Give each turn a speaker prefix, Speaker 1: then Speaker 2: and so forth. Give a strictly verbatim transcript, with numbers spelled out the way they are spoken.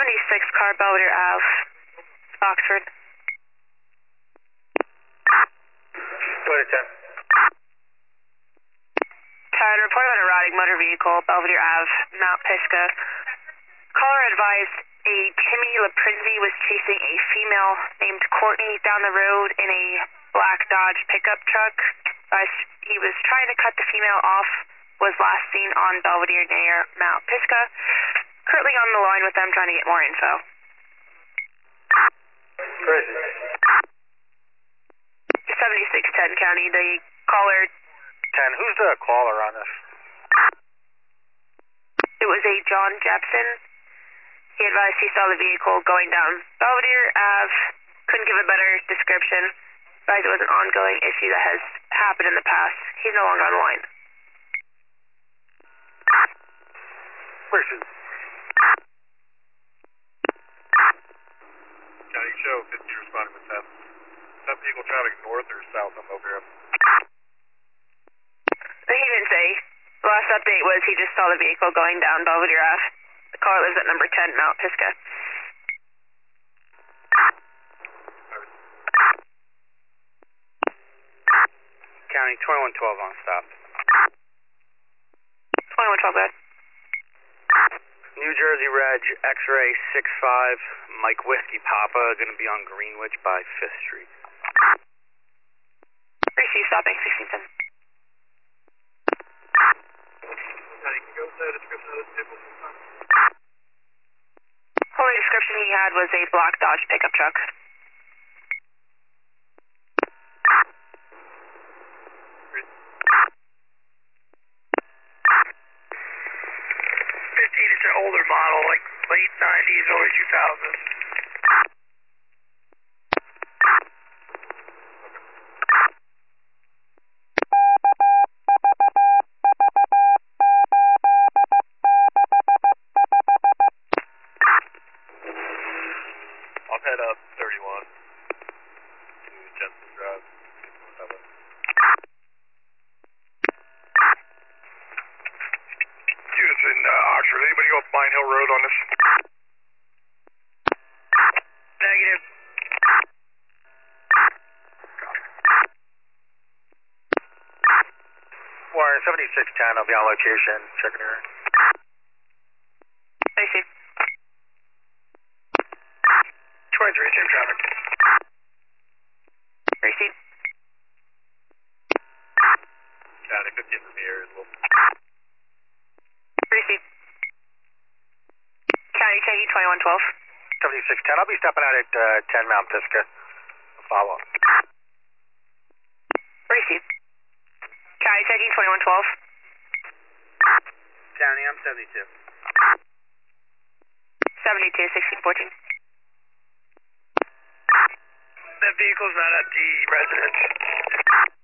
Speaker 1: seventy-six car, Belvedere Ave, Oxford.
Speaker 2: Go to ten.
Speaker 1: ten, report on a routing motor vehicle, Belvedere Ave, Mount Pisgah. Caller advised a Timmy LaPrinzi was chasing a female named Courtney down the road in a black Dodge pickup truck. As he was trying to cut the female off, was last seen on Belvedere near Mount Pisgah. Currently on the line with them trying to get more info.
Speaker 2: Where is it?
Speaker 1: seventy-six ten County, the caller.
Speaker 2: ten, who's the caller on this?
Speaker 1: It was a John Jepson. He advised he saw the vehicle going down Belvedere Ave. Couldn't give a better description. Advised it was an ongoing issue that has happened in the past. He's no longer on the line.
Speaker 2: Where's it?
Speaker 3: County Show, fifty responding with ten. Is that vehicle traveling north or south on Belvedere?
Speaker 1: He didn't say. The last update was he just saw the vehicle going down Belvedere Ave. The car lives at number ten, Mount Pisgah.
Speaker 2: County twenty-one twelve on stop.
Speaker 1: twenty-one twelve, good.
Speaker 2: New Jersey Reg, X-ray six five, Mike Whiskey Papa, going to be on Greenwich by fifth Street.
Speaker 1: Receive stopping, sixteen ten.
Speaker 3: County, can you go to the description of this vehicle sometime?
Speaker 1: Only description he had was a black Dodge pickup truck.
Speaker 2: fifteen, it's an older model, like late nineties, early two thousands.
Speaker 3: I'll head up thirty-one to Jensen Drive.
Speaker 2: Students in uh, Oxford, anybody go up Mine Hill Road on this? Negative. Warren, seventy-six ten, I'll be on location, checking her.
Speaker 1: I see.
Speaker 2: twenty-three, same traffic.
Speaker 1: Receive.
Speaker 3: County, fifteen from here as well.
Speaker 1: Receive. County, County twenty-one twelve.
Speaker 2: seventy-six ten, I'll be stepping out at uh, ten Mount Pisgah. Follow up.
Speaker 1: Receive. County, County twenty-one twelve.
Speaker 2: County, I'm seventy-two.
Speaker 1: seventy-two sixteen fourteen.
Speaker 2: That vehicle's not at the residence.